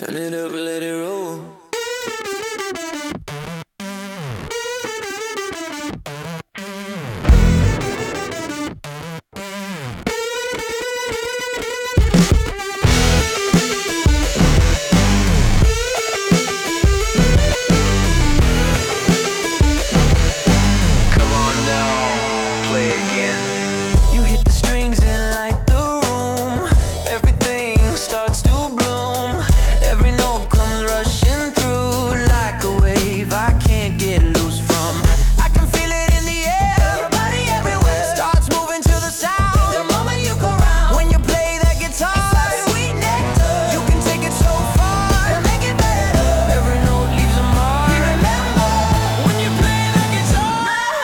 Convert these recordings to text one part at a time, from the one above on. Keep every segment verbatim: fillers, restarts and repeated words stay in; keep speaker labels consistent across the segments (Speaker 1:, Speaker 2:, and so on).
Speaker 1: Turn it up, let it roll. Come on now, play again. You hit the strings and light the room. Everything starts to bloom. Every note comes rushing through like a wave I can't get loose from. I can feel it in the air. Everybody everywhere starts moving to the sound. The moment you go round, when you play that guitar, it's like sweet nectar. You can take it so far and make it better. Every note leaves a mark. You remember when you play that guitar.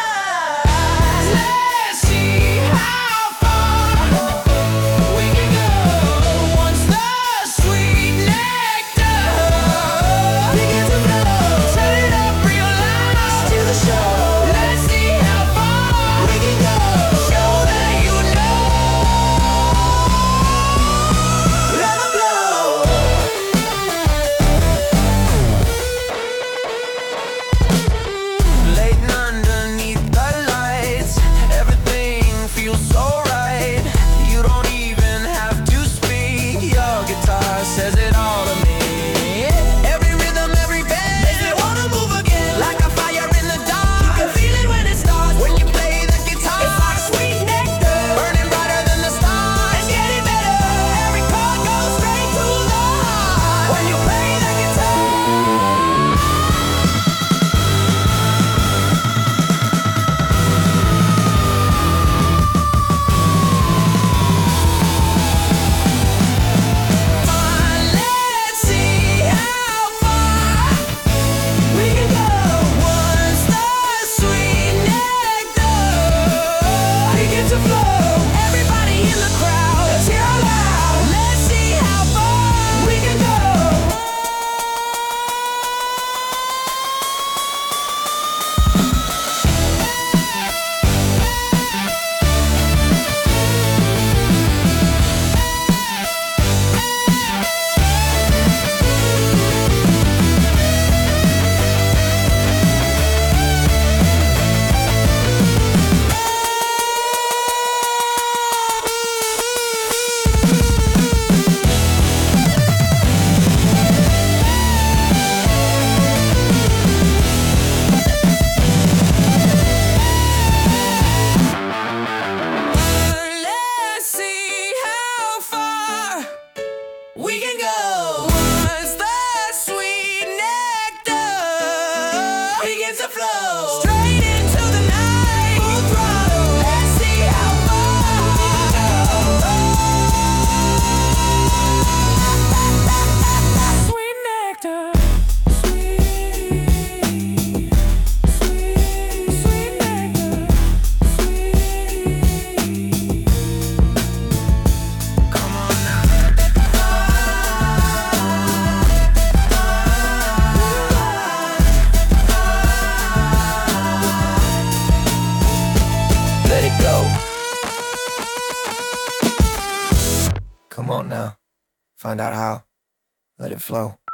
Speaker 1: Let's see how far we can go once the sweet nectar begins to flow. Turn it up real loud to the show. Let's see how far we can go. Show that you know. Let it blow. Laying underneath the lights, everything feels so right. You don't even have to speak. Your guitar says it all to me. Every rhythm, every beat makes me wanna move again. Like a fire in the dark. You can feel it when it starts. When you play the guitar, it's like sweet nectar, burning brighter than the stars. It's getting better. Every chord goes straight to the heart. When you play the guitar. Let's see how far we can go once the sweet nectar begins to flow. Everybody in the crowd, let's hear out loud. Let's see how far we can go. Let's see how far we can go once the sweet nectar begins to flow. Straight into the night, full throttle. Let's see how far we can go. Sweet nectar. Sweet, sweet, sweet nectar. Sweet. Come on now. Let it go. Come on now. Find out how. Let it flow.